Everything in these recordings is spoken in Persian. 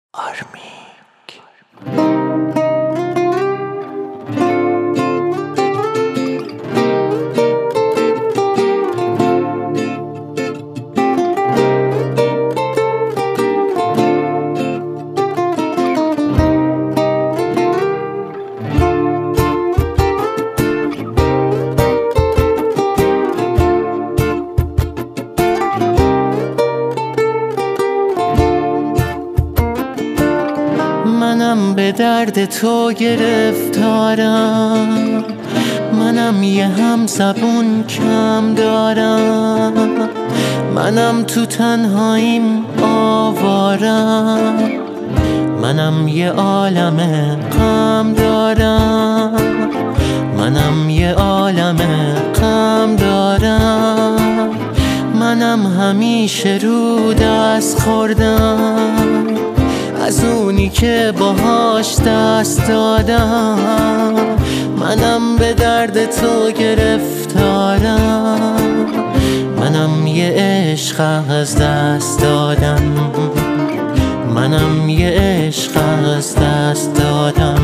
آرمیک. منم به درد تو گرفتارم، منم یه همزبون کم دارم، منم تو تنهاییم آوارم، منم یه عالم غم دارم، منم یه عالم غم دارم، منم همیشه رو دست خوردم از اونی که باهاش دست دادم. منم به درد تو گرفتارم، منم یه عشق از دست دادم، منم یه عشق از دست دادم.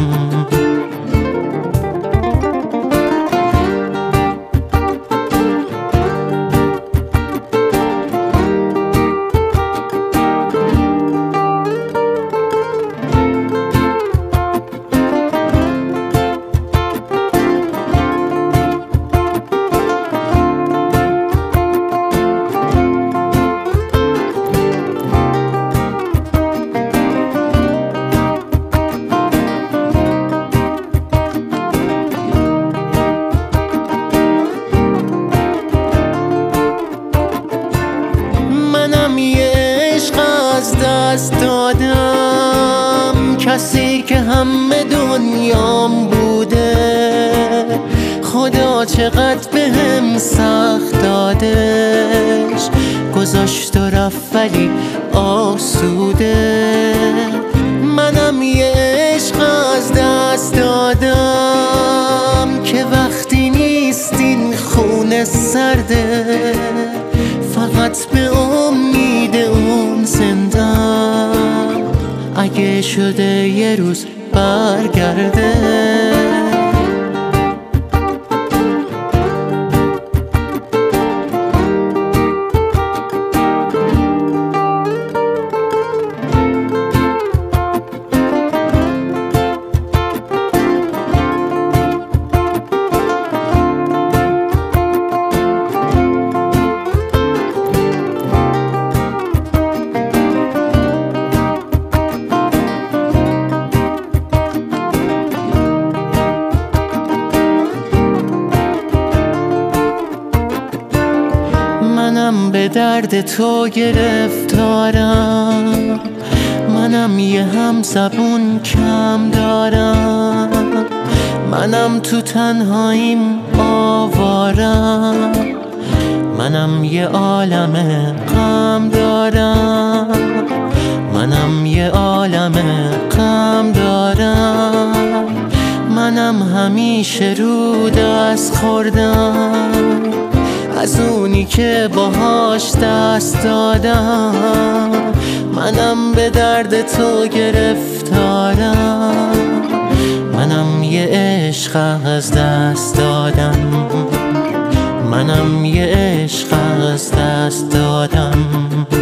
دست دادم کسی که همه دنیام بوده، خدا چقدر بهم سخت دادش، گذاشت و رفت ولی آسوده. منم یه عشق از دست دادم که وقتی نیستین خونه سرده، فقط به امید اون زندم اگه شده یه روز برگرده. منم به درد تو گرفتارم، منم یه همزبون کم دارم، منم تو تنهاییم آوارم، منم یه عالم غم دارم، منم یه عالم غم دارم، منم همیشه رو دست خوردم از اونی که باهاش دست دادم. منم به درد تو گرفتارم، منم یه عشق از دست دادم، منم یه عشق از دست دادم.